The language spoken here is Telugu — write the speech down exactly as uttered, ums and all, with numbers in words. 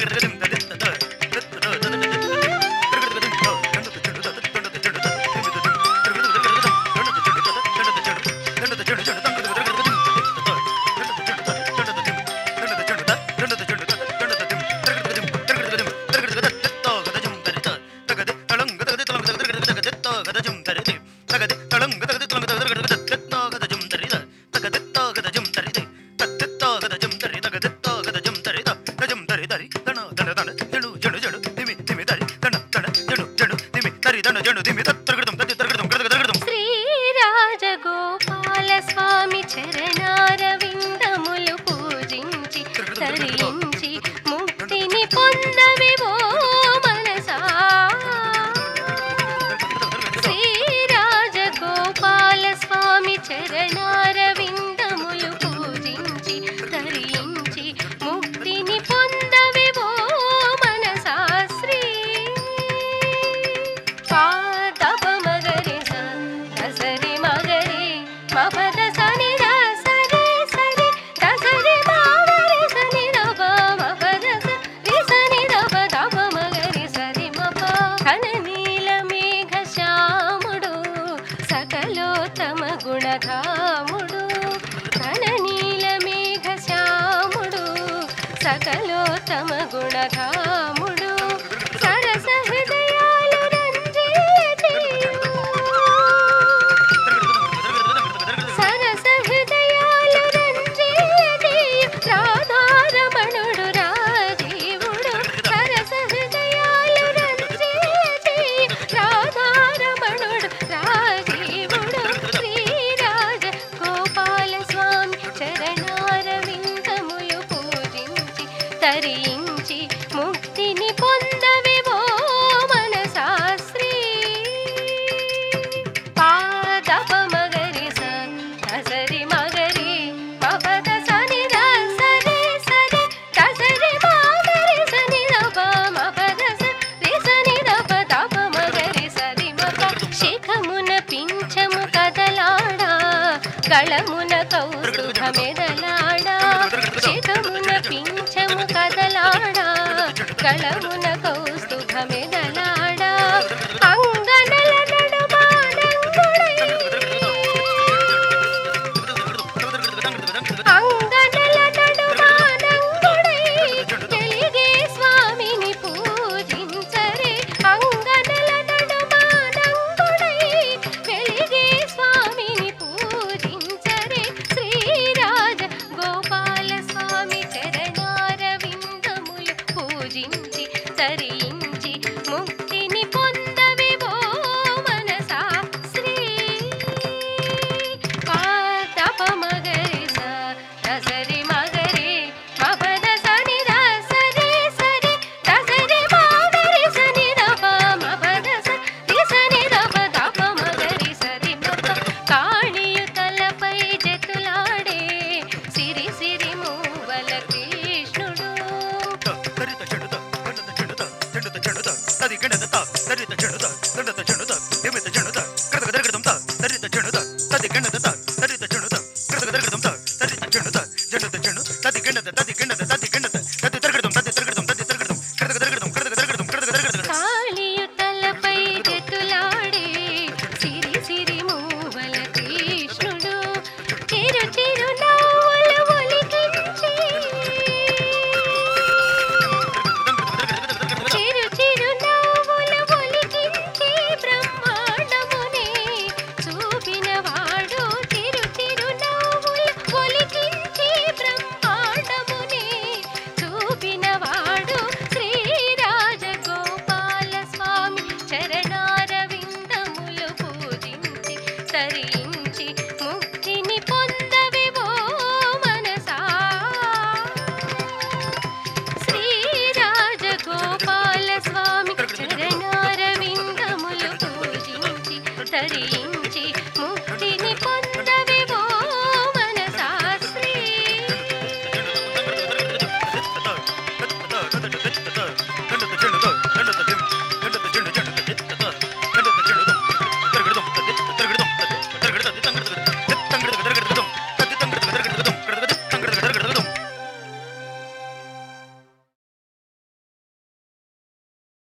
శ్రీరాజగోపాల స్వామి చరణారవిందములు పూజించి తరించి ముక్తిని పొందవివో మనసా. శ్రీరాజగోపాల స్వామి చరణారవిందములు పూజించి తరించి ముక్తిని పొందవివో మనసా. శ్రీ పాదప మగరి సరి మగరి మపద సని సరి సరి దసరి మాగరి సని దప మపద సరి సని దప దప మగరి సరి మప. ఘన నీల మేఘ శ్యాముడు సకలోత్తమ గుణధాముడు. ఘన నీల మేఘ శ్యాముడు సకలోత్తమ గుణధాముడు. సరస హృదయాలు సరస హృదయాలు రంజియజేయు రాధారమణుడు రాజీవుడు. సరస హృదయాలు రంజియజేయు రాధారమణుడు రాజీవుడు. శ్రీరాజ గోపాల స్వామి చరణారవిందములు పూజించి తరించి ముక్తిని పొందవివో మనసా. శ్రీ పాదప మగరి సరి మగరి మపద సని సరి సరి దసరి మాగరి సని దప మపద సరి సని దప దప మగరి సరి మప. శిఖమున పింఛము కదలాడా గళమున కౌస్తుభమెదలాడా. శిఖమున పింఛము కదలాడా గళమున కౌస్తుభమెదలాడా. అంగనల నడుమానంగుడై అంగనల నడుమానంగుడై వెలిగే స్వామిని పూజించరే. అంగనల నడుమానంగుడై వెలిగే స్వామిని పూజించరే. శ్రీరాజ గోపాల స్వామి చరణారవిందములు పూజించి తరించి ముక్తిని పొందవివో మనసా. శ్రీ పాదప మగరి సరి మగరి మపద సని సరి సరి దసరి మాగరి సని దప మపద సరి సని దప దప మగరి సరి మప. కాళియు తలపై జతులాడే సిరి సిరి మూవల కృష్ణుడు. తది